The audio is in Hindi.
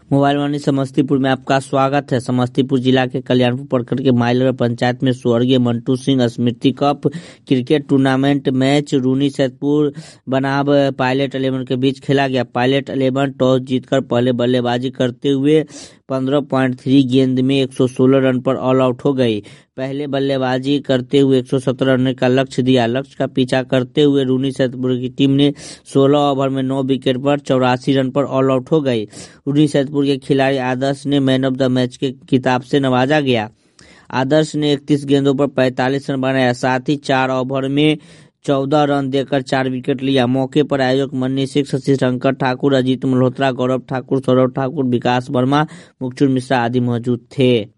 मोबाइल वाणी समस्तीपुर में आपका स्वागत है। समस्तीपुर जिला के कल्याणपुर प्रखंड के माइलर पंचायत में स्वर्गीय मंटू सिंह स्मृति cup cricket tournament match Runni Saidpur बनाम पायलट 11 के बीच खेला गया। पायलट 11 टॉस जीतकर पहले बल्लेबाजी करते हुए 15.3 गेंद में 116 रन पर ऑल आउट हो गई। पहले बल्लेबाजी करते हुए 117 रन का लक्ष्य दिया। लक्ष्य का पीछा करते हुए रूनी सैदपुर की टीम ने 16 ओवर में 9 विकेट पर 84 रन पर ऑल आउट हो गई। रूनी सैदपुर के खिलाड़ी आदर्श ने मैन ऑफ द मैच के खिताब से नवाजा गया। आदर्श ने 31 गेंदों पर 45 रन बनाया, साथ ही 4 ओवर में 14 रन देकर 4 विकेट लिया। मौके पर आयोजक मन्नी सिंह, शशि शंकर ठाकुर, अजीत मल्होत्रा, गौरव ठाकुर, सौरभ ठाकुर, विकास वर्मा, मुक्चुर मिश्रा आदि मौजूद थे।